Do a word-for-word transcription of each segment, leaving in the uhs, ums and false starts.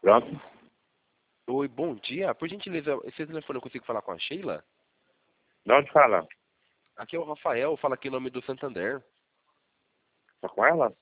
Pronto? Oi, bom dia. Por gentileza, esse telefone eu consigo falar com a Sheila? De onde fala? Aqui é o Rafael, fala aqui em nome do Santander. Tá com ela?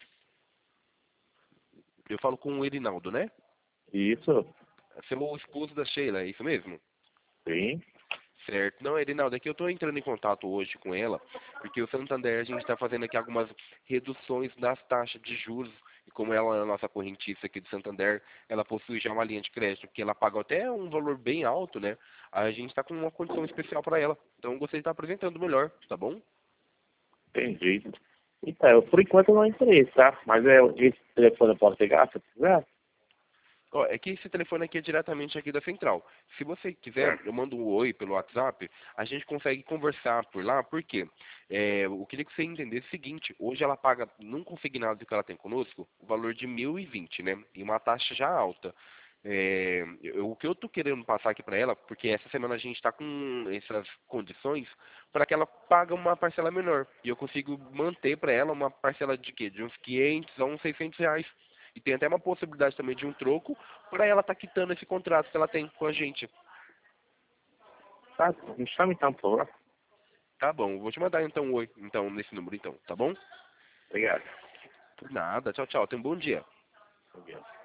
Eu falo com o Erinaldo, né? Isso. Você é o esposo da Sheila, é isso mesmo? Sim. Certo. Não, Erinaldo, é que eu estou entrando em contato hoje com ela, porque o Santander, a gente está fazendo aqui algumas reduções nas taxas de juros, e como ela é a nossa correntista aqui do Santander, ela possui já uma linha de crédito, que ela paga até um valor bem alto, né? A gente está com uma condição especial para ela. Então, eu gostaria de estar apresentando melhor, tá bom? Entendi. Então, eu, por enquanto eu não entrei, tá? Mas é, esse telefone eu posso pegar se eu quiser? Ó, é que esse telefone aqui é diretamente aqui da central. Se você quiser, eu mando um oi pelo WhatsApp, a gente consegue conversar por lá, por quê? É, eu queria que você entendesse o seguinte, hoje ela paga, num consignado que ela tem conosco, o valor de mil e vinte, né? E uma taxa já alta. É, eu- o que eu tô querendo passar aqui para ela, porque essa semana a gente está com essas condições, para que ela pague uma parcela menor. E eu consigo manter para ela uma parcela de quê? De uns quinhentos a uns seiscentos reais. E tem até uma possibilidade também de um troco para ela estar quitando esse contrato que ela tem com a gente. Tá, me chama então, por favor. Tá bom, vou te mandar então um oi, então, nesse número então, tá bom? Obrigado. Por nada, tchau, tchau, tenha um bom dia. Obrigado.